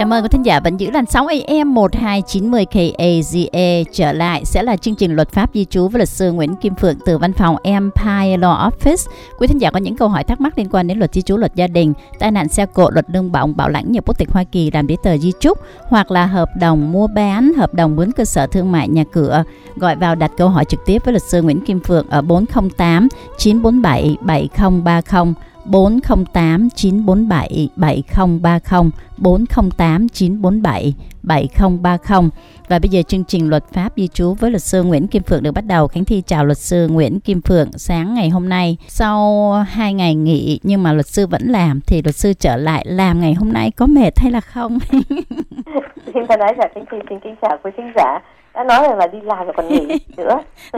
Cảm ơn quý thính giả vẫn giữ làn sóng AM 1290 KAZE. Trở lại sẽ là chương trình Luật pháp di trú với luật sư Nguyễn Kim Phượng từ văn phòng Empire Law Office. Quý thính giả có những câu hỏi thắc mắc liên quan đến luật di trú, luật gia đình, tai nạn xe cộ, luật lương bổng, bảo lãnh nhập quốc tịch Hoa Kỳ, làm giấy tờ di trúc, hoặc là hợp đồng mua bán, hợp đồng mướn cơ sở thương mại, nhà cửa, gọi vào đặt câu hỏi trực tiếp với luật sư Nguyễn Kim Phượng ở 408 947 7030, 408 947 7030, 408 947 7030. Và bây giờ chương trình Luật pháp di trú với luật sư Nguyễn Kim Phượng được bắt đầu. Khánh Thi chào luật sư Nguyễn Kim Phượng. Sáng ngày hôm nay, sau 2 ngày nghỉ nhưng mà luật sư vẫn làm, thì luật sư trở lại làm ngày hôm nay có mệt hay là không? Xin thân ái chào Khánh Thi, xin kính chào quý khán giả. Đã nói là đi làm rồi còn nghỉ nữa.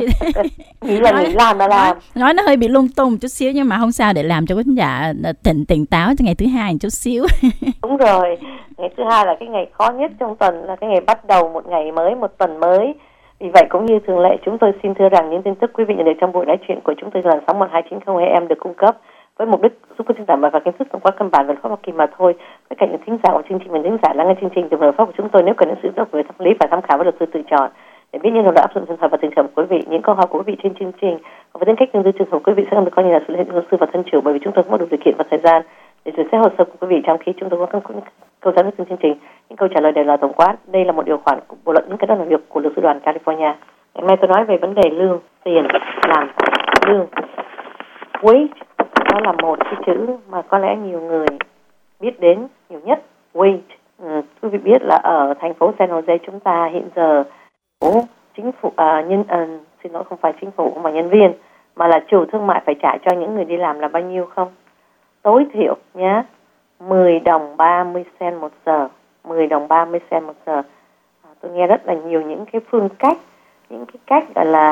Nghĩ là nghỉ làm là làm. Nói nó hơi bị lung tung chút xíu nhưng mà không sao, để làm cho quý khán giả tỉnh táo cho ngày thứ hai một chút xíu. Đúng rồi. Ngày thứ hai là cái ngày khó nhất trong tuần, là cái ngày bắt đầu một ngày mới, một tuần mới. Vì vậy cũng như thường lệ, chúng tôi xin thưa rằng những tin tức quý vị nhận được trong buổi nói chuyện của chúng tôi là sóng 1290 AM được cung cấp với mục đích giúp quý thính giả và kiến thức tổng quát căn bản về luật pháp Hoa Kỳ mà thôi. Tất cả những thính giả của chương trình và thính giả lắng nghe chương trình từ luật pháp của chúng tôi nếu cần đến sự giúp đỡ về pháp lý và tham khảo với luật sư tự chọn để biết những luật áp dụng trường hợp và tình trạng của quý vị. Những câu hỏi của quý vị trên chương trình với tính cách tương tự trường hợp quý vị sẽ không được coi như là sự liên hệ luật sư và thân chủ, bởi vì chúng tôi không có đủ điều kiện và thời gian để duyệt xét hồ sơ của quý vị trong khi chúng tôi có các câu trả lời trong chương trình. Những câu trả lời đều là tổng quát. Đây là một điều khoản của bộ luật những cái đó là việc của luật sư đoàn California. Ngày mai tôi nói về vấn đề lương, tiền, làm lương. Wage, đó là một cái chữ mà có lẽ nhiều người biết đến nhiều nhất. Wage. Quý vị biết là ở thành phố San Jose chúng ta hiện giờ chính phủ xin lỗi, không phải chính phủ mà nhân viên, mà là chủ thương mại phải trả cho những người đi làm là bao nhiêu không? Tối thiểu nhé, 10 đồng 30 cent một giờ. 10 đồng 30 cent một giờ. Tôi nghe rất là nhiều những cái phương cách, những cái cách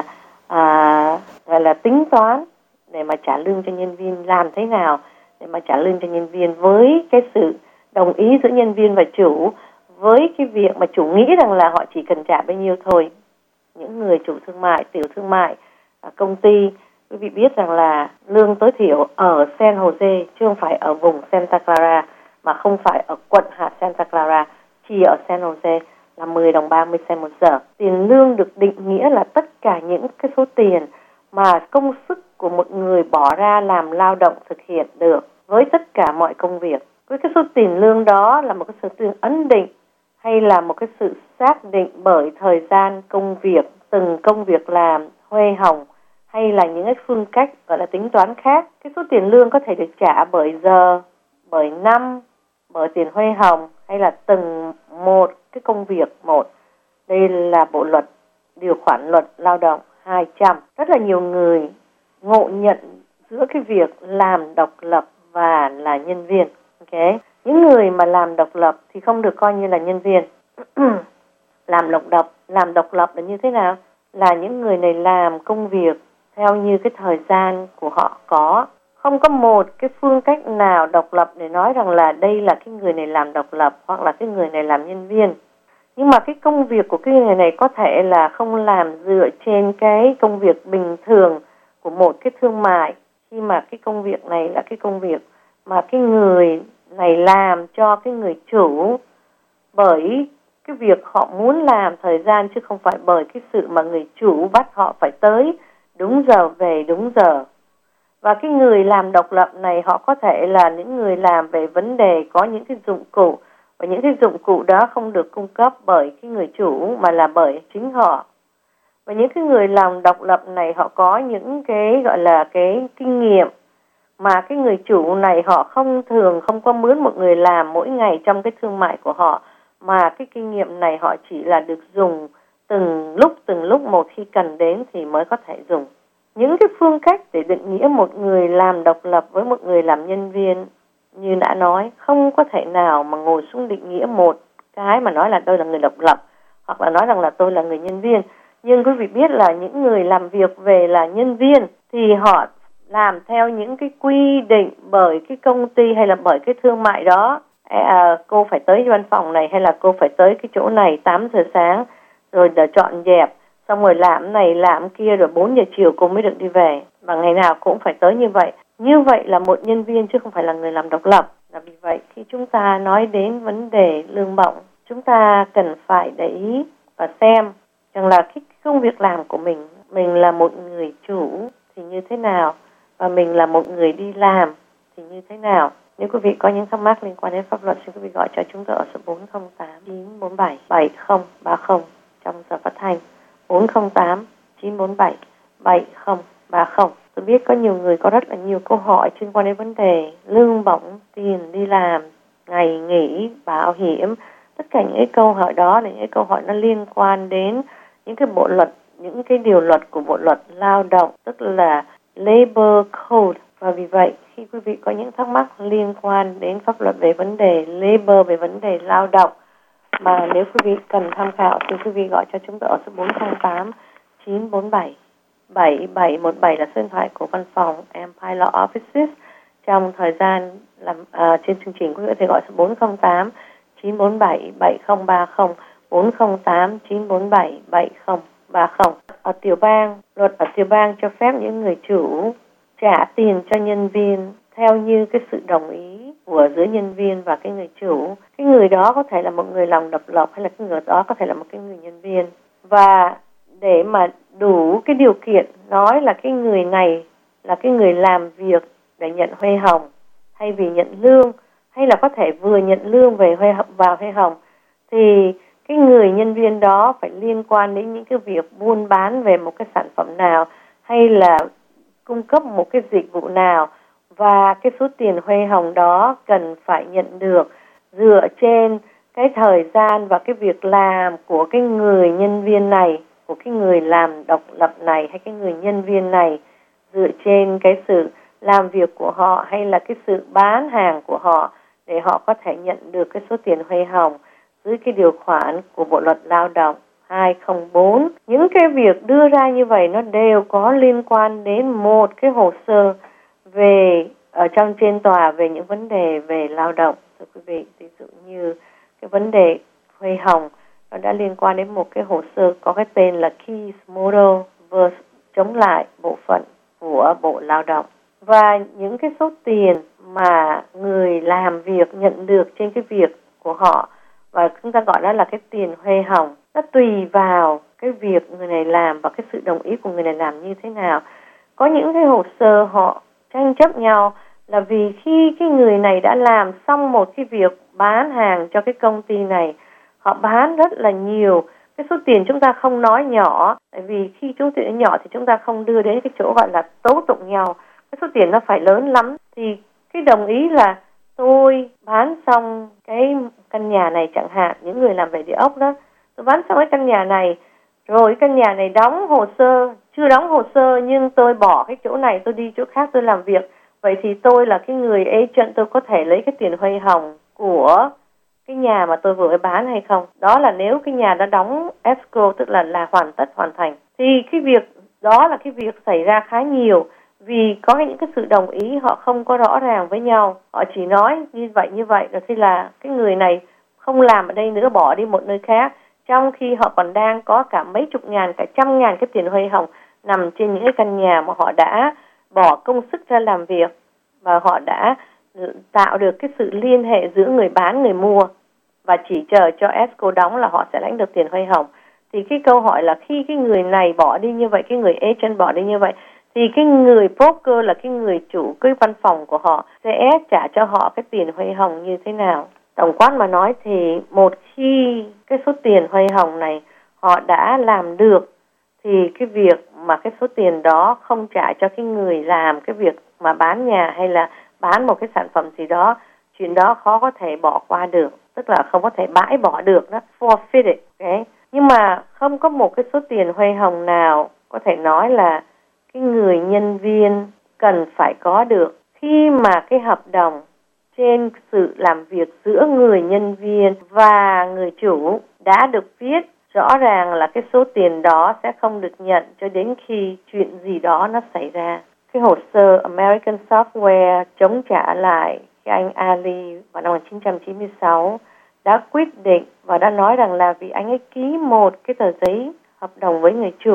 gọi là tính toán để mà trả lương cho nhân viên, làm thế nào để mà trả lương cho nhân viên với cái sự đồng ý giữa nhân viên và chủ, với cái việc mà chủ nghĩ rằng là họ chỉ cần trả bao nhiêu thôi. Những người chủ thương mại, tiểu thương mại, công ty, quý vị biết rằng là lương tối thiểu ở San Jose chứ không phải ở vùng Santa Clara, mà không phải ở quận hạt Santa Clara, chỉ ở San Jose là 10 đồng 30 cent một giờ. Tiền lương được định nghĩa là tất cả những cái số tiền mà công sức của một người bỏ ra làm lao động thực hiện được với tất cả mọi công việc. Với cái số tiền lương đó là một cái số tiền ấn định hay là một cái sự xác định bởi thời gian công việc, từng công việc làm, huê hồng, hay là những cái phương cách gọi là tính toán khác. Cái số tiền lương có thể được trả bởi giờ, bởi năm, bởi tiền huê hồng, hay là từng một cái công việc một. Đây là bộ luật, điều khoản luật lao động 200. Rất là nhiều người ngộ nhận giữa cái việc làm độc lập và là nhân viên. Okay. Những người mà làm độc lập thì không được coi như là nhân viên. Làm độc lập là như thế nào? Là những người này làm công việc theo như cái thời gian của họ có. Không có một cái phương cách nào độc lập để nói rằng là đây là cái người này làm độc lập hoặc là cái người này làm nhân viên. Nhưng mà cái công việc của cái người này có thể là không làm dựa trên cái công việc bình thường của một cái thương mại, khi mà cái công việc này là cái công việc mà cái người này làm cho cái người chủ bởi cái việc họ muốn làm thời gian, chứ không phải bởi cái sự mà người chủ bắt họ phải tới đúng giờ về đúng giờ. Và cái người làm độc lập này họ có thể là những người làm về vấn đề có những cái dụng cụ, và những cái dụng cụ đó không được cung cấp bởi cái người chủ mà là bởi chính họ. Và những cái người làm độc lập này họ có những cái gọi là cái kinh nghiệm mà cái người chủ này họ không có mướn một người làm mỗi ngày trong cái thương mại của họ, mà cái kinh nghiệm này họ chỉ là được dùng từng lúc một, khi cần đến thì mới có thể dùng. Những cái phương cách để định nghĩa một người làm độc lập với một người làm nhân viên, như đã nói, không có thể nào mà ngồi xuống định nghĩa một cái mà nói là tôi là người độc lập hoặc là nói rằng là tôi là người nhân viên. Nhưng quý vị biết là những người làm việc về là nhân viên thì họ làm theo những cái quy định bởi cái công ty hay là bởi cái thương mại đó. Cô phải tới văn phòng này hay là cô phải tới cái chỗ này 8 giờ sáng rồi để dọn dẹp, xong rồi làm này làm kia, rồi 4 giờ chiều cô mới được đi về, và ngày nào cũng phải tới như vậy. Như vậy là một nhân viên chứ không phải là người làm độc lập. Là vì vậy khi chúng ta nói đến vấn đề lương bổng, chúng ta cần phải để ý và xem rằng là cái công việc làm của mình là một người chủ thì như thế nào và mình là một người đi làm thì như thế nào. Nếu quý vị có những thắc mắc liên quan đến pháp luật, xin quý vị gọi cho chúng tôi ở số 408 947 7030 trong giờ phát thanh 408 947 7030. Tôi biết có nhiều người có rất là nhiều câu hỏi liên quan đến vấn đề lương bổng, tiền đi làm, ngày nghỉ, bảo hiểm. Tất cả những cái câu hỏi đó là những cái câu hỏi nó liên quan đến những cái bộ luật, những cái điều luật của bộ luật lao động, tức là Labor Code. Và vì vậy, khi quý vị có những thắc mắc liên quan đến pháp luật về vấn đề labor, về vấn đề lao động, mà nếu quý vị cần tham khảo thì quý vị gọi cho chúng tôi ở số 408 947 7717 là số điện thoại của văn phòng Empire Law Offices. Trong thời gian làm trên chương trình, quý vị có thể gọi số 408 947 7030 408 947 7030. Ở tiểu bang, luật ở tiểu bang cho phép những người chủ trả tiền cho nhân viên theo như cái sự đồng ý của giữa nhân viên và cái người chủ. Cái người đó có thể là một người lòng độc lập hay là cái người đó có thể là một cái người nhân viên. Và để mà đủ cái điều kiện nói là cái người này là cái người làm việc để nhận huê hồng thay vì nhận lương, hay là có thể vừa nhận lương về vào huê hồng, thì cái người nhân viên đó phải liên quan đến những cái việc buôn bán về một cái sản phẩm nào hay là cung cấp một cái dịch vụ nào, và cái số tiền huê hồng đó cần phải nhận được dựa trên cái thời gian và cái việc làm của cái người nhân viên này, của cái người làm độc lập này hay cái người nhân viên này, dựa trên cái sự làm việc của họ hay là cái sự bán hàng của họ để họ có thể nhận được cái số tiền huê hồng dưới cái điều khoản của Bộ luật Lao động 204. Những cái việc đưa ra như vậy nó đều có liên quan đến một cái hồ sơ về ở trong trên tòa về những vấn đề về lao động. Thưa quý vị, ví dụ như cái vấn đề huê hồng nó đã liên quan đến một cái hồ sơ có cái tên là Keys Model vs chống lại bộ phận của Bộ Lao động. Và những cái số tiền mà người làm việc nhận được trên cái việc của họ, và chúng ta gọi đó là cái tiền huê hồng, nó tùy vào cái việc người này làm và cái sự đồng ý của người này làm như thế nào. Có những cái hồ sơ họ tranh chấp nhau là vì khi cái người này đã làm xong một cái việc bán hàng cho cái công ty này, họ bán rất là nhiều. Cái số tiền chúng ta không nói nhỏ, tại vì khi số tiền nhỏ thì chúng ta không đưa đến cái chỗ gọi là tố tụng nhau. Cái số tiền nó phải lớn lắm. Thì cái đồng ý là tôi bán xong cái căn nhà này chẳng hạn, những người làm về địa ốc đó, tôi bán xong cái căn nhà này, rồi căn nhà này đóng hồ sơ, chưa đóng hồ sơ nhưng tôi bỏ cái chỗ này, tôi đi chỗ khác tôi làm việc. Vậy thì tôi là cái người agent, tôi có thể lấy cái tiền huê hồng của cái nhà mà tôi vừa mới bán hay không? Đó là nếu cái nhà đã đóng escrow, tức là hoàn tất, hoàn thành. Thì cái việc đó là cái việc xảy ra khá nhiều, vì có những cái sự đồng ý họ không có rõ ràng với nhau. Họ chỉ nói như vậy, rồi thì là cái người này không làm ở đây nữa, bỏ đi một nơi khác, trong khi họ còn đang có cả mấy chục ngàn, cả trăm ngàn cái tiền huê hồng nằm trên những cái căn nhà mà họ đã bỏ công sức ra làm việc, và họ đã tạo được cái sự liên hệ giữa người bán, người mua, và chỉ chờ cho escrow đóng là họ sẽ lãnh được tiền huê hồng. Thì cái câu hỏi là khi cái người này bỏ đi như vậy, cái người agent bỏ đi như vậy, thì cái người broker là cái người chủ cái văn phòng của họ sẽ trả cho họ cái tiền huê hồng như thế nào? Tổng quát mà nói thì một khi cái số tiền huê hồng này họ đã làm được, thì cái việc mà cái số tiền đó không trả cho cái người làm cái việc mà bán nhà hay là bán một cái sản phẩm gì đó, chuyện đó khó có thể bỏ qua được, tức là không có thể bãi bỏ được, đó, forfeited. Okay? Nhưng mà không có một cái số tiền huê hồng nào có thể nói là cái người nhân viên cần phải có được khi mà cái hợp đồng trên sự làm việc giữa người nhân viên và người chủ đã được viết rõ ràng là cái số tiền đó sẽ không được nhận cho đến khi chuyện gì đó nó xảy ra. Cái hồ sơ American Software chống trả lại cái anh Ali vào năm 1996 đã quyết định và đã nói rằng là vì anh ấy ký một cái tờ giấy hợp đồng với người chủ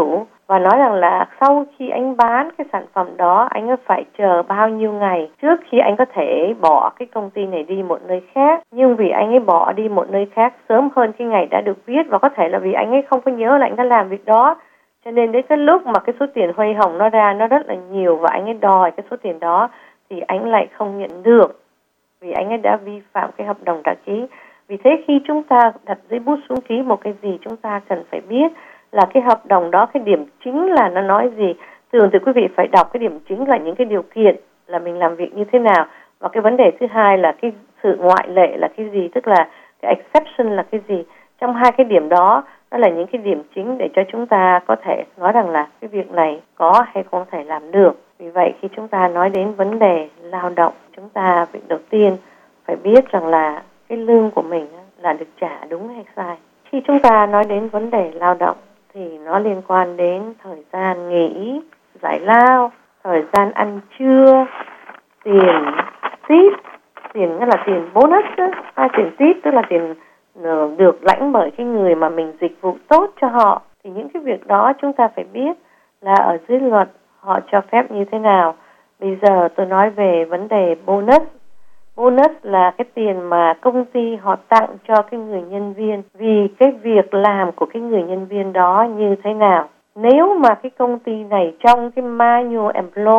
và nói rằng là sau khi anh bán cái sản phẩm đó, anh phải chờ bao nhiêu ngày trước khi anh có thể bỏ cái công ty này đi một nơi khác. Nhưng vì anh ấy bỏ đi một nơi khác sớm hơn cái ngày đã được viết, và có thể là vì anh ấy không có nhớ là anh đã làm việc đó, cho nên đến cái lúc mà cái số tiền hoa hồng nó ra nó rất là nhiều và anh ấy đòi cái số tiền đó thì anh lại không nhận được, vì anh ấy đã vi phạm cái hợp đồng đã ký. Vì thế khi chúng ta đặt giấy bút xuống ký một cái gì, chúng ta cần phải biết là cái hợp đồng đó, cái điểm chính là nó nói gì. Thường thì quý vị phải đọc cái điểm chính là những cái điều kiện là mình làm việc như thế nào, và cái vấn đề thứ hai là cái sự ngoại lệ là cái gì, tức là cái exception là cái gì. Trong hai cái điểm đó là những cái điểm chính để cho chúng ta có thể nói rằng là cái việc này có hay không thể làm được. Vì vậy khi chúng ta nói đến vấn đề lao động, chúng ta việc đầu tiên phải biết rằng là cái lương của mình là được trả đúng hay sai. Khi chúng ta nói đến vấn đề lao động thì nó liên quan đến thời gian nghỉ, giải lao, thời gian ăn trưa, tiền tip, tiền nghĩa là tiền bonus đó, hay tiền tip tức là tiền được lãnh bởi cái người mà mình dịch vụ tốt cho họ. Thì những cái việc đó chúng ta phải biết là ở dưới luật họ cho phép như thế nào. Bây giờ tôi nói về vấn đề bonus. Bonus là cái tiền mà công ty họ tặng cho cái người nhân viên vì cái việc làm của cái người nhân viên đó như thế nào. Nếu mà cái công ty này trong cái manual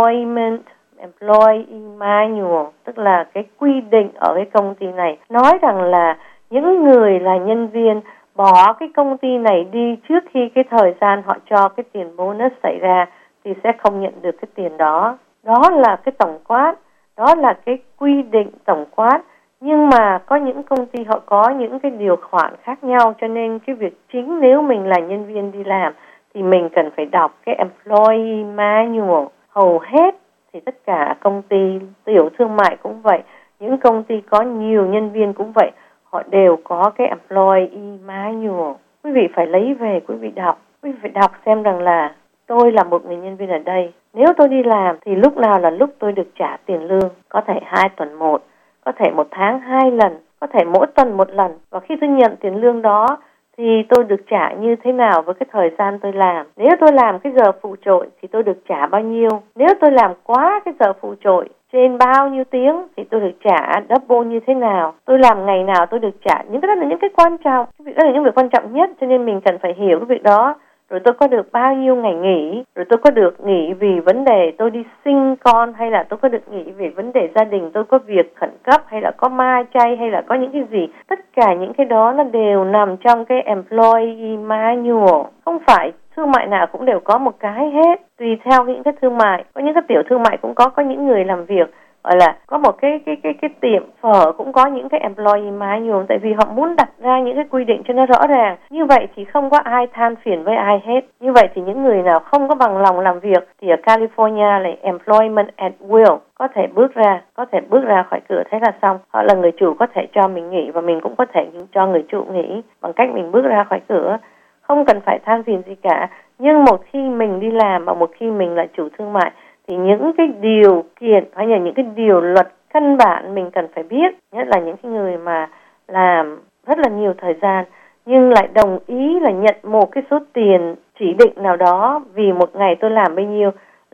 employee manual, tức là cái quy định ở cái công ty này nói rằng là những người là nhân viên bỏ cái công ty này đi trước khi cái thời gian họ cho cái tiền bonus xảy ra thì sẽ không nhận được cái tiền đó. Đó là cái tổng quát, đó là cái quy định tổng quát. Nhưng mà có những công ty họ có những cái điều khoản khác nhau, cho nên cái việc chính nếu mình là nhân viên đi làm thì mình cần phải đọc cái employee manual. Hầu hết thì tất cả công ty tiểu thương mại cũng vậy, những công ty có nhiều nhân viên cũng vậy, họ đều có cái employee manual. Quý vị phải lấy về quý vị đọc. Quý vị phải đọc xem rằng là tôi là một người nhân viên ở đây. Nếu tôi đi làm thì lúc nào là lúc tôi được trả tiền lương. Có thể 2 tuần một, có thể 1 tháng 2 lần, có thể mỗi tuần 1 lần. Và khi tôi nhận tiền lương đó thì tôi được trả như thế nào với cái thời gian tôi làm. Nếu tôi làm cái giờ phụ trội thì tôi được trả bao nhiêu. Nếu tôi làm quá cái giờ phụ trội trên bao nhiêu tiếng thì tôi được trả double như thế nào. Tôi làm ngày nào tôi được trả. Những cái đó là những cái quan trọng. Cái việc đó là những việc quan trọng nhất, cho nên mình cần phải hiểu cái việc đó. Rồi tôi có được bao nhiêu ngày nghỉ, rồi tôi có được nghỉ vì vấn đề tôi đi sinh con, hay là tôi có được nghỉ vì vấn đề gia đình tôi có việc khẩn cấp, hay là có ma chay, hay là có những cái gì. Tất cả những cái đó nó đều nằm trong cái employee manual. Không phải thương mại nào cũng đều có một cái hết, tùy theo những cái thương mại. Có những cái tiểu thương mại cũng có những người làm việc gọi là có một cái tiệm phở cũng có những cái employee manual, tại vì họ muốn đặt ra những cái quy định cho nó rõ ràng. Như vậy thì không có ai than phiền với ai hết. Như vậy thì những người nào không có bằng lòng làm việc thì ở California là employment at will, có thể bước ra khỏi cửa thế là xong. Họ là người chủ có thể cho mình nghỉ và mình cũng có thể cho người chủ nghỉ bằng cách mình bước ra khỏi cửa. Không cần phải than phiền gì cả. Nhưng một khi mình đi làm và một khi mình là chủ thương mại thì những cái điều kiện hay là những cái điều luật căn bản mình cần phải biết, nhất là những cái người mà làm rất là nhiều thời gian nhưng lại đồng ý là nhận một cái số tiền chỉ định nào đó vì một ngày tôi làm bao nhiêu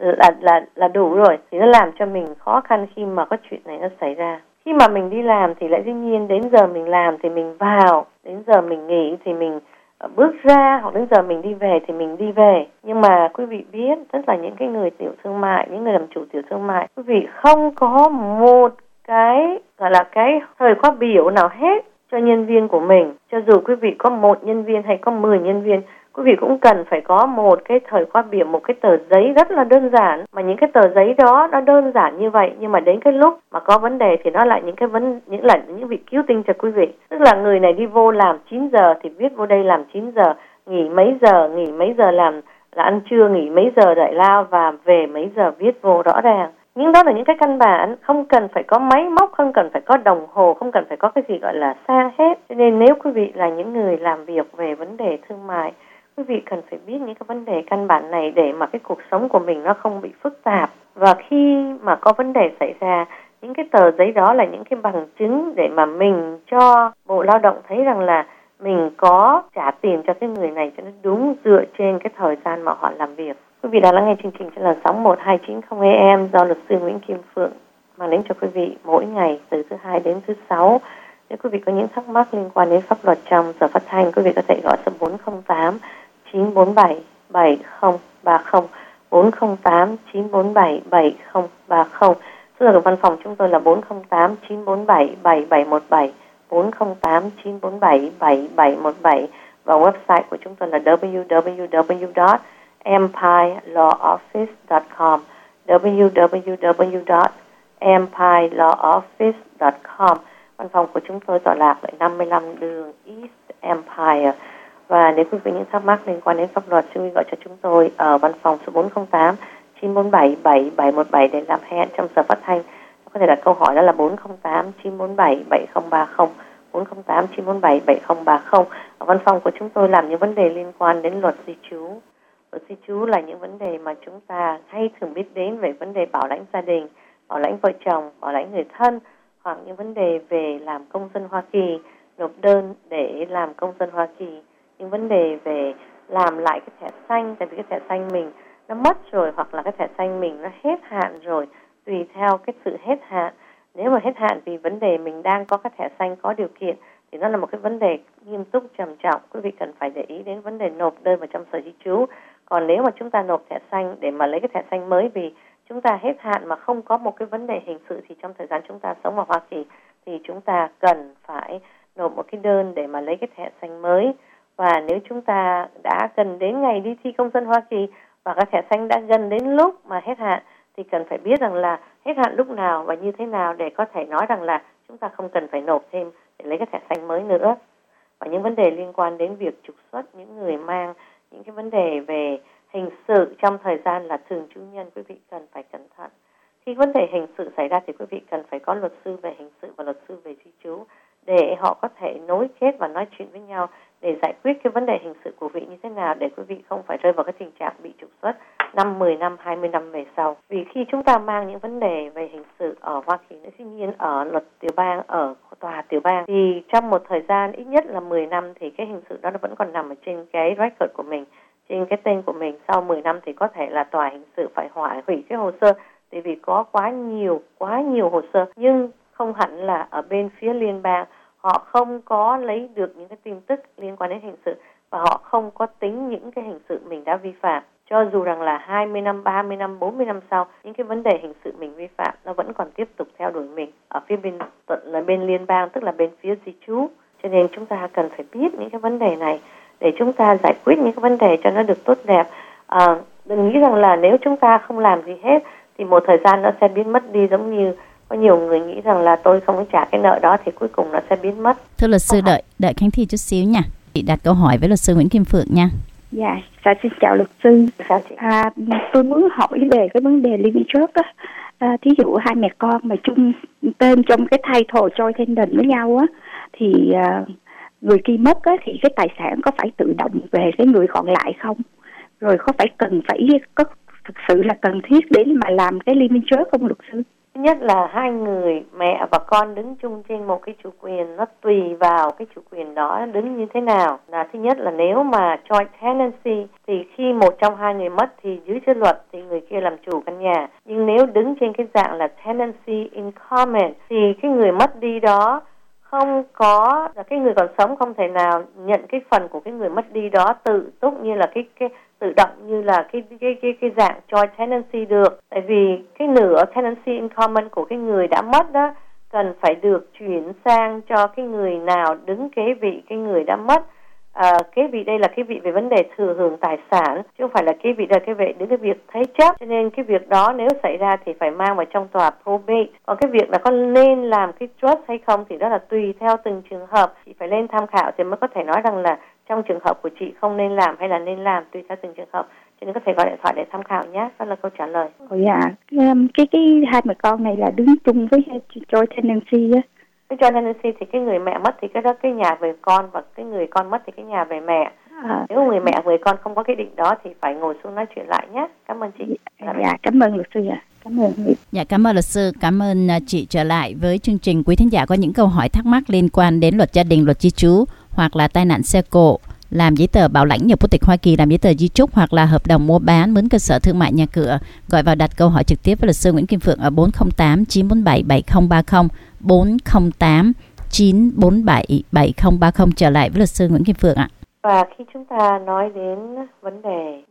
là đủ rồi, thì nó làm cho mình khó khăn khi mà có chuyện này nó xảy ra. Khi mà mình đi làm thì lại dĩ nhiên đến giờ mình làm thì mình vào, đến giờ mình nghỉ thì mình bước ra, hoặc đến giờ mình đi về thì mình đi về. Nhưng mà quý vị biết, tức là những cái người tiểu thương mại, những người làm chủ tiểu thương mại, quý vị không có một cái gọi là cái thời khóa biểu nào hết cho nhân viên của mình. Cho dù quý vị có 1 nhân viên hay có 10 nhân viên, quý vị cũng cần phải có một cái thời khóa biểu, một cái tờ giấy rất là đơn giản. Mà những cái tờ giấy đó nó đơn giản như vậy, nhưng mà đến cái lúc mà có vấn đề thì nó lại những vị cứu tinh cho quý vị. Tức là người này đi vô làm 9 giờ thì viết vô đây làm 9 giờ, nghỉ mấy giờ làm là ăn trưa, nghỉ mấy giờ giải lao và về mấy giờ viết vô rõ ràng. Nhưng đó là những cái căn bản, không cần phải có máy móc, không cần phải có đồng hồ, không cần phải có cái gì gọi là sang hết. Cho nên nếu quý vị là những người làm việc về vấn đề thương mại, quý vị cần phải biết những cái vấn đề căn bản này để mà cái cuộc sống của mình nó không bị phức tạp. Và khi mà có vấn đề xảy ra, những cái tờ giấy đó là những cái bằng chứng để mà mình cho Bộ Lao động thấy rằng là mình có trả tiền cho cái người này cho nó đúng dựa trên cái thời gian mà họ làm việc. Quý vị đang lắng nghe chương trình trên làn sóng 1290 AM do luật sư Nguyễn Kim Phượng mang đến cho quý vị mỗi ngày từ thứ Hai đến thứ Sáu. Nếu quý vị có những thắc mắc liên quan đến pháp luật trong giờ phát thanh, quý vị có thể gọi số 408 947 7030, 408 947 7030. Số là văn phòng chúng tôi là 408 947 7717, 408 947 7717, và website của chúng tôi là www.empirelawoffice.com, www.empirelawoffice.com. Văn phòng của chúng tôi tọa lạc tại 55 đường East Empire. Và nếu quý vị những thắc mắc liên quan đến pháp luật, xin quý gọi cho chúng tôi ở văn phòng số 408 947 7717 để làm hẹn trong giờ phát thanh. Có thể đặt câu hỏi đó là 408 947 7030, 408 947 7030. Ở văn phòng của chúng tôi làm những vấn đề liên quan đến luật di trú. Luật di trú là những vấn đề mà chúng ta hay thường biết đến về vấn đề bảo lãnh gia đình, bảo lãnh vợ chồng, bảo lãnh người thân, hoặc những vấn đề về làm công dân Hoa Kỳ, nộp đơn để làm công dân Hoa Kỳ, những vấn đề về làm lại cái thẻ xanh, tại vì cái thẻ xanh mình nó mất rồi, hoặc là cái thẻ xanh mình nó hết hạn rồi, tùy theo cái sự hết hạn. Nếu mà hết hạn vì vấn đề mình đang có cái thẻ xanh có điều kiện thì nó là một cái vấn đề nghiêm túc trầm trọng, quý vị cần phải để ý đến vấn đề nộp đơn vào trong sở di trú. Còn nếu mà chúng ta nộp thẻ xanh để mà lấy cái thẻ xanh mới vì chúng ta hết hạn mà không có một cái vấn đề hình sự thì trong thời gian chúng ta sống ở Hoa Kỳ thì chúng ta cần phải nộp một cái đơn để mà lấy cái thẻ xanh mới. Và nếu chúng ta đã gần đến ngày đi thi công dân Hoa Kỳ và cái thẻ xanh đã gần đến lúc mà hết hạn thì cần phải biết rằng là hết hạn lúc nào và như thế nào để có thể nói rằng là chúng ta không cần phải nộp thêm để lấy cái thẻ xanh mới nữa. Và những vấn đề liên quan đến việc trục xuất những người mang những cái vấn đề về hình sự trong thời gian là thường trú nhân, quý vị cần phải cẩn thận. Khi vấn đề hình sự xảy ra thì quý vị cần phải có luật sư về hình sự và luật sư về di trú để họ có thể nối kết và nói chuyện với nhau để giải quyết cái vấn đề hình sự của quý vị như thế nào để quý vị không phải rơi vào cái tình trạng bị trục xuất 5, 10 năm, 20 năm về sau. Vì khi chúng ta mang những vấn đề về hình sự ở Hoa Kỳ, dĩ nhiên ở luật tiểu bang, ở tòa tiểu bang thì trong một thời gian ít nhất là 10 năm thì cái hình sự đó nó vẫn còn nằm ở trên cái record của mình, trên cái tên của mình. Sau 10 năm thì có thể là tòa hình sự phải hủy cái hồ sơ tại vì có quá nhiều hồ sơ, nhưng không hẳn là ở bên phía liên bang họ không có lấy được những cái tin tức liên quan đến hình sự và họ không có tính những cái hình sự mình đã vi phạm. Cho dù rằng là 20 năm, 30 năm, 40 năm sau, những cái vấn đề hình sự mình vi phạm nó vẫn còn tiếp tục theo đuổi mình ở phía bên liên bang, tức là bên phía di trú. Cho nên chúng ta cần phải biết những cái vấn đề này để chúng ta giải quyết những cái vấn đề cho nó được tốt đẹp. Đừng nghĩ rằng là nếu chúng ta không làm gì hết thì một thời gian nó sẽ biến mất đi, giống như có nhiều người nghĩ rằng là tôi không có trả cái nợ đó thì cuối cùng nó sẽ biến mất. Thưa luật sư, đợi Khánh Thi chút xíu nha. Chị đặt câu hỏi với luật sư Nguyễn Kim Phượng nha. Dạ, xin chào luật sư. Tôi muốn hỏi về cái vấn đề living trust á. Thí dụ hai mẹ con mà chung tên trong cái title joint tenant với nhau á, thì người kia mất á, thì cái tài sản có phải tự động về cái người còn lại không? Rồi có thực sự là cần thiết để mà làm cái living trust không luật sư? Thứ nhất là hai người mẹ và con đứng chung trên một cái chủ quyền, nó tùy vào cái chủ quyền đó đứng như thế nào. Thứ nhất là nếu mà joint tenancy thì khi một trong hai người mất thì dưới chế luật thì người kia làm chủ căn nhà. Nhưng nếu đứng trên cái dạng là tenancy in common thì cái người mất đi đó không có, là cái người còn sống không thể nào nhận cái phần của cái người mất đi đó tự túc như là cái tự động như là cái dạng joint tenancy được. Tại vì cái nửa tenancy in common của cái người đã mất đó cần phải được chuyển sang cho cái người nào đứng kế vị cái người đã mất. Kế vị đây là kế vị về vấn đề thừa hưởng tài sản, chứ không phải là kế vị là kế vị đến cái việc thế chấp. Cho nên cái việc đó nếu xảy ra thì phải mang vào trong tòa probate. Còn cái việc là có nên làm cái trust hay không thì đó là tùy theo từng trường hợp. Chị phải lên tham khảo thì mới có thể nói rằng là trong trường hợp của chị không nên làm hay là nên làm, tùy theo từng trường hợp. Cho nên có thể gọi điện thoại để tham khảo nhé. Đó là câu trả lời. Dạ, cái hai mẹ con này là đứng chung với joint tenancy á. Cái joint tenancy thì cái người mẹ mất thì cái đó cái nhà về con, và cái người con mất thì cái nhà về mẹ. Nếu người mẹ người con không có cái định đó thì phải ngồi xuống nói chuyện lại nhé. Cảm ơn chị. Dạ, cảm ơn luật sư ạ. Cảm ơn. Dạ, cảm ơn luật sư. Cảm ơn chị trở lại với chương trình. Quý thính giả có những câu hỏi thắc mắc liên quan đến luật gia đình, luật di trú hoặc là tai nạn xe cộ, làm giấy tờ bảo lãnh nhập quốc tịch Hoa Kỳ, làm giấy tờ di trúc hoặc là hợp đồng mua bán, mướn cơ sở thương mại, nhà cửa, gọi vào đặt câu hỏi trực tiếp với luật sư Nguyễn Kim Phượng ở 408 947 7030, 408 947 7030. Trở lại với luật sư Nguyễn Kim Phượng ạ. Và khi chúng ta nói đến vấn đề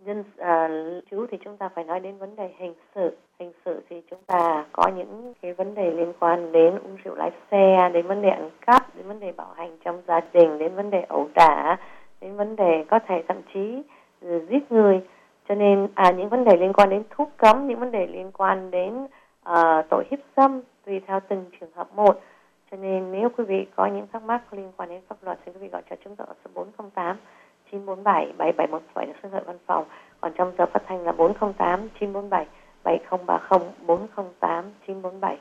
chú thì chúng ta phải nói đến vấn đề hình sự. Hình sự thì chúng ta có những cái vấn đề liên quan đến uống rượu lái xe, đến vấn đề ăn cắp, đến vấn đề bạo hành trong gia đình, đến vấn đề ẩu đả, đến vấn đề có thể thậm chí giết người. Cho nên những vấn đề liên quan đến thuốc cấm, những vấn đề liên quan đến tội hiếp dâm tùy theo từng trường hợp một. Cho nên nếu quý vị có những thắc mắc liên quan đến pháp luật, xin quý vị gọi cho chúng tôi ở số 408 947 7717 là số điện thoại văn phòng. Còn trong giờ phát thanh là 408 947 7030, 408 947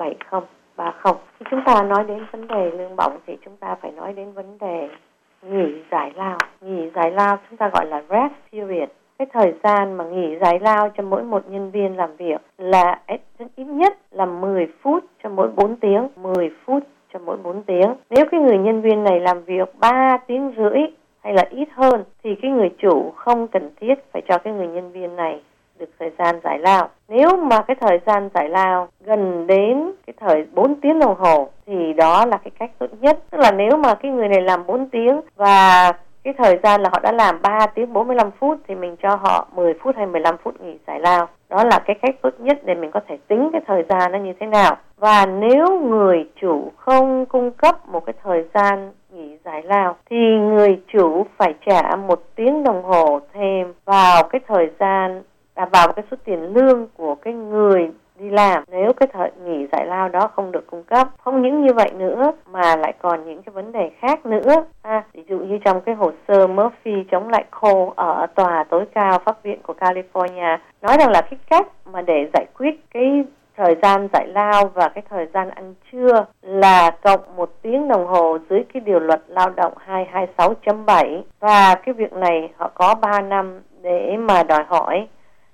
7030. Khi chúng ta nói đến vấn đề lương bổng thì chúng ta phải nói đến vấn đề nghỉ giải lao. Nghỉ giải lao chúng ta gọi là rest period. Cái thời gian mà nghỉ giải lao cho mỗi một nhân viên làm việc là ít nhất là 10 phút cho mỗi 4 tiếng. 10 phút cho mỗi 4 tiếng. Nếu cái người nhân viên này làm việc 3 tiếng rưỡi hay là ít hơn thì cái người chủ không cần thiết phải cho cái người nhân viên này được thời gian giải lao. Nếu mà cái thời gian giải lao gần đến cái thời 4 tiếng đồng hồ thì đó là cái cách tốt nhất. Tức là nếu mà cái người này làm 4 tiếng và cái thời gian là họ đã làm 3 tiếng 45 phút thì mình cho họ 10 phút hay 15 phút nghỉ giải lao. Đó là cái cách tốt nhất để mình có thể tính cái thời gian nó như thế nào. Và nếu người chủ không cung cấp một cái thời gian nghỉ giải lao thì người chủ phải trả 1 tiếng đồng hồ thêm vào cái thời gian, vào cái số tiền lương của cái người đi làm nếu cái thời nghỉ giải lao đó không được cung cấp. Không những như vậy nữa mà lại còn những cái vấn đề khác nữa. Ví dụ như trong cái hồ sơ Murphy chống lại Cole ở tòa tối cao pháp viện của California nói rằng là cái cách mà để giải quyết cái thời gian giải lao và cái thời gian ăn trưa là cộng 1 tiếng đồng hồ dưới cái điều luật lao động 226.7, và cái việc này họ có 3 năm để mà đòi hỏi.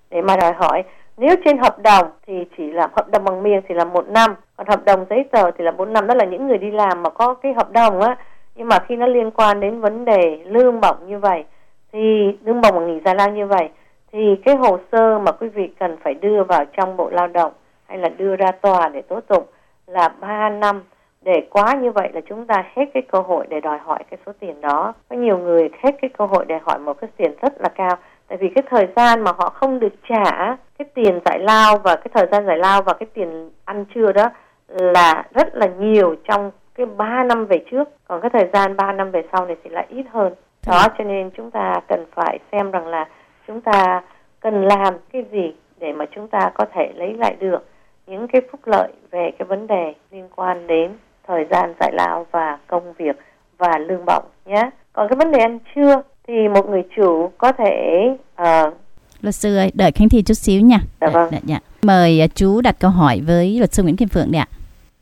Nếu trên hợp đồng thì chỉ là hợp đồng bằng miệng thì là 1 năm, còn hợp đồng giấy tờ thì là 4 năm. Đó là những người đi làm mà có cái hợp đồng á. Nhưng mà khi nó liên quan đến vấn đề lương bổng như vậy, thì lương bổng và nghỉ giải lao như vậy, thì cái hồ sơ mà quý vị cần phải đưa vào trong Bộ Lao động hay là đưa ra tòa để tố tụng là 3 năm. Để quá như vậy là chúng ta hết cái cơ hội để đòi hỏi cái số tiền đó. Có nhiều người hết cái cơ hội để hỏi một cái tiền rất là cao. Tại vì cái thời gian mà họ không được trả cái tiền giải lao và cái thời gian giải lao và cái tiền ăn trưa đó là rất là nhiều trong cái 3 năm về trước. Còn cái thời gian 3 năm về sau này thì lại ít hơn. Đó, cho nên chúng ta cần phải xem rằng là chúng ta cần làm cái gì để mà chúng ta có thể lấy lại được những cái phúc lợi về cái vấn đề liên quan đến thời gian giải lao và công việc và lương bổng nhé. Còn cái vấn đề ăn trưa thì một người chủ có thể luật sư ơi, đợi Khánh Thi chút xíu nha. Dạ vâng. Dạ. Mời chú đặt câu hỏi với luật sư Nguyễn Kim Phượng ạ.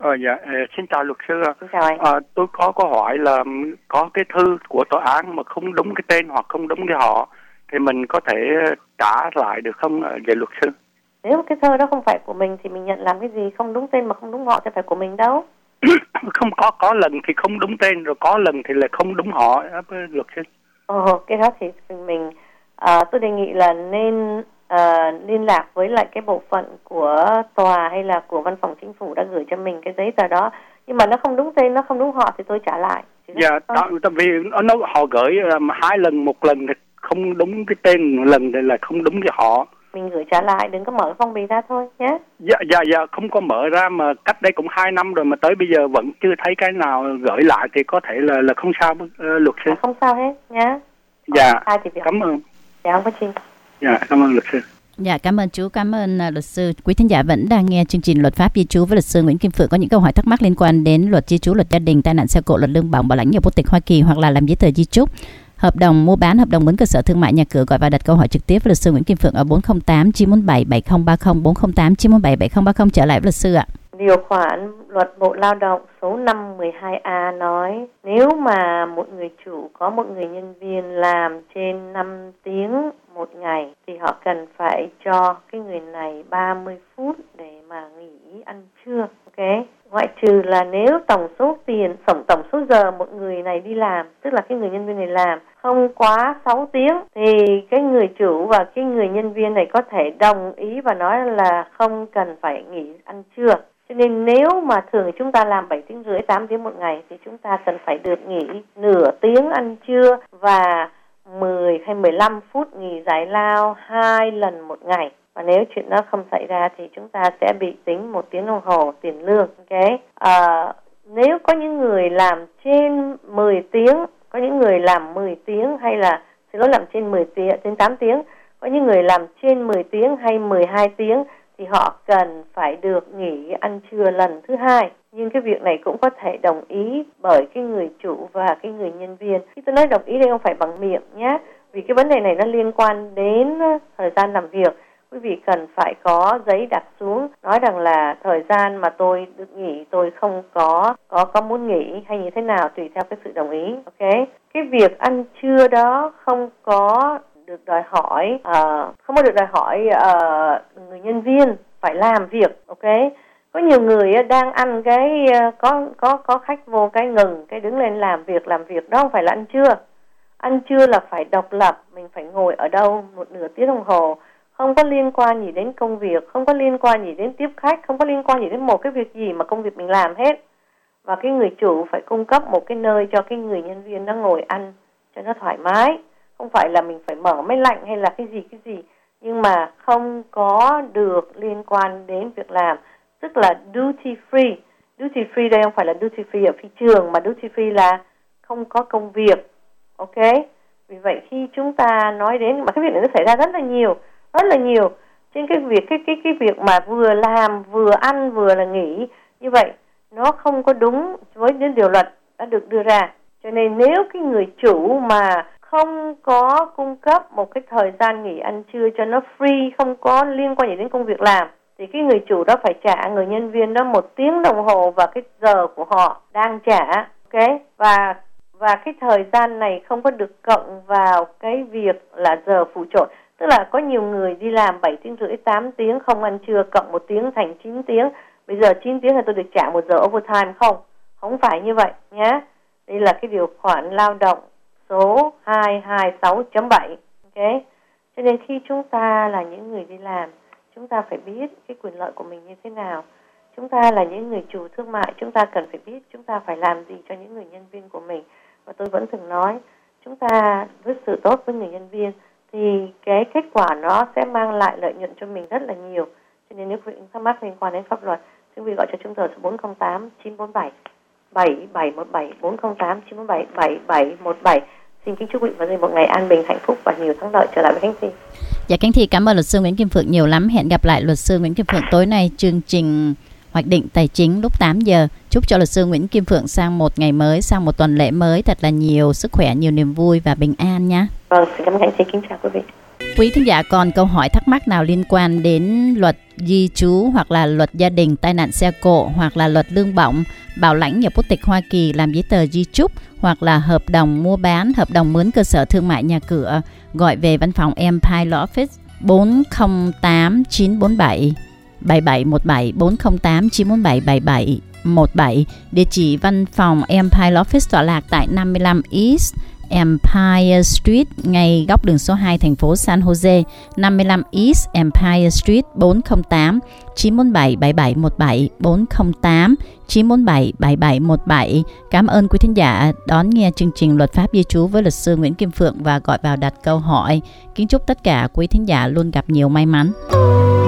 Xin chào luật sư. Xin chào anh. Tôi có câu hỏi là có cái thư của tòa án mà không đúng cái tên hoặc không đúng cái họ thì mình có thể trả lại được không về luật sư? Nếu cái thơ đó không phải của mình thì mình nhận làm cái gì? Không đúng tên mà không đúng họ thì phải của mình đâu. Không, có lần thì không đúng tên, rồi có lần thì là không đúng họ luật sư. Cái đó thì mình tôi đề nghị là nên liên lạc với lại cái bộ phận của tòa hay là của văn phòng chính phủ đã gửi cho mình cái giấy tờ đó. Nhưng mà nó không đúng tên, nó không đúng họ thì tôi trả lại. Dạ, tại vì họ gửi 2 lần, 1 lần thì không đúng cái tên, 1 lần thì là không đúng cái họ. Mình gửi trả lại, đừng có mở phong bì ra thôi nhé. Dạ, không có mở ra, mà cách đây cũng 2 năm rồi mà tới bây giờ vẫn chưa thấy cái nào gửi lại thì có thể là không sao luật sư. Không sao hết nhé. Dạ, cảm ơn. Dạ, không có chi. Dạ, cảm ơn luật sư. Dạ, cảm ơn chú, cảm ơn luật sư. Quý thính giả vẫn đang nghe chương trình Luật pháp di trú với luật sư Nguyễn Kim Phượng. Có những câu hỏi thắc mắc liên quan đến luật di trú, luật gia đình, tai nạn xe cộ, luật lương bổng, bảo lãnh nhập quốc tịch Hoa Kỳ hoặc là làm giấy tờ di trúc, hợp đồng mua bán, hợp đồng mướn cơ sở thương mại, nhà cửa, gọi và đặt câu hỏi trực tiếp với luật sư Nguyễn Kim Phượng ở 408 947 7030, 408 947 7030. Trở lại với luật sư ạ. Điều khoản luật Bộ Lao động số 512A nói nếu mà một người chủ có một người nhân viên làm trên 5 tiếng một ngày thì họ cần phải cho cái người này 30 phút để mà nghỉ ăn trưa. Ok, Ngoại trừ là nếu tổng số số giờ một người này đi làm, tức là cái người nhân viên này làm không quá 6 tiếng, thì cái người chủ và cái người nhân viên này có thể đồng ý và nói là không cần phải nghỉ ăn trưa. Cho nên nếu mà thường chúng ta làm 7 tiếng rưỡi, 8 tiếng một ngày thì chúng ta cần phải được nghỉ nửa tiếng ăn trưa và 10 hay 15 phút nghỉ giải lao 2 lần một ngày. Và nếu chuyện đó không xảy ra thì chúng ta sẽ bị tính 1 tiếng đồng hồ tiền lương. Okay? Nếu có những người làm trên 10 tiếng, có những người làm 10 tiếng hay là làm trên 10 tiếng, trên 8 tiếng, có những người làm trên 10 tiếng hay 12 tiếng thì họ cần phải được nghỉ ăn trưa lần thứ hai. Nhưng cái việc này cũng có thể đồng ý bởi cái người chủ và cái người nhân viên. Khi tôi nói đồng ý đây không phải bằng miệng nhé, vì cái vấn đề này nó liên quan đến thời gian làm việc. Quý vị cần phải có giấy đặt xuống nói rằng là thời gian mà tôi được nghỉ tôi không có muốn nghỉ hay như thế nào tùy theo cái sự đồng ý. Ok, cái việc ăn trưa đó không có được đòi hỏi người nhân viên phải làm việc. Ok, có nhiều người đang ăn cái có khách vô cái ngừng cái đứng lên làm việc đó không phải là ăn trưa. Ăn trưa là phải độc lập, mình phải ngồi ở đâu một nửa tiếng đồng hồ, không có liên quan gì đến công việc, không có liên quan gì đến tiếp khách, không có liên quan gì đến một cái việc gì mà công việc mình làm hết. Và cái người chủ phải cung cấp một cái nơi cho cái người nhân viên nó ngồi ăn cho nó thoải mái. Không phải là mình phải mở máy lạnh hay là cái gì, nhưng mà không có được liên quan đến việc làm, tức là duty free. Duty free đây không phải là duty free ở phi trường, mà duty free là không có công việc. Ok, vì vậy khi chúng ta nói đến, mà cái việc này nó xảy ra rất là nhiều trên cái việc mà vừa làm vừa ăn vừa là nghỉ như vậy, nó không có đúng với những điều luật đã được đưa ra. Cho nên nếu cái người chủ mà không có cung cấp một cái thời gian nghỉ ăn trưa cho nó free, không có liên quan gì đến công việc làm, thì cái người chủ đó phải trả người nhân viên đó 1 tiếng đồng hồ và cái giờ của họ đang trả. Ok, và cái thời gian này không có được cộng vào cái việc là giờ phụ trội. Tức là có nhiều người đi làm 7 tiếng rưỡi, 8 tiếng không ăn trưa, cộng 1 tiếng thành 9 tiếng. Bây giờ 9 tiếng là tôi được trả 1 giờ overtime không phải như vậy nhé. Đây là cái điều khoản lao động số 226.7. Ok, cho nên khi chúng ta là những người đi làm, chúng ta phải biết cái quyền lợi của mình như thế nào. Chúng ta là những người chủ thương mại, chúng ta cần phải biết chúng ta phải làm gì cho những người nhân viên của mình. Và tôi vẫn thường nói, chúng ta với sự tốt với người nhân viên thì cái kết quả nó sẽ mang lại lợi nhuận cho mình rất là nhiều. Cho nên nếu quý vị thắc mắc liên quan đến pháp luật, quý vị gọi cho chúng tôi số 408 947 7717, 408 947 7717. Xin kính chúc quý vị và gia đình một ngày an bình, hạnh phúc và nhiều thắng lợi. Trở lại với Khánh Thi. Dạ Khánh Thi cảm ơn luật sư Nguyễn Kim Phượng nhiều lắm. Hẹn gặp lại luật sư Nguyễn Kim Phượng tối nay chương trình Hoạch định Tài chính lúc 8 giờ. Chúc cho luật sư Nguyễn Kim Phượng sang một ngày mới, sang một tuần lễ mới thật là nhiều sức khỏe, nhiều niềm vui và bình an nha. Vâng, xin cảm ơn Khánh Thi, kính chào quý vị. Quý thính giả còn câu hỏi thắc mắc nào liên quan đến luật di trú hoặc là luật gia đình, tai nạn xe cộ hoặc là luật lương bổng, bảo lãnh nhập quốc tịch Hoa Kỳ, làm giấy tờ di trúc hoặc là hợp đồng mua bán, hợp đồng mướn cơ sở thương mại nhà cửa, gọi về văn phòng Empire Law Office 408 947 7717, 408 947 7717. Địa chỉ văn phòng Empire Law Office tọa lạc tại 55 East Empire Street, ngay góc đường số 2 thành phố San Jose, 55 East Empire Street, 408 947 7717, 408 947 7717. Cảm ơn quý thính giả đón nghe chương trình Luật pháp di trú với luật sư Nguyễn Kim Phượng và gọi vào đặt câu hỏi. Kính chúc tất cả quý thính giả luôn gặp nhiều may mắn.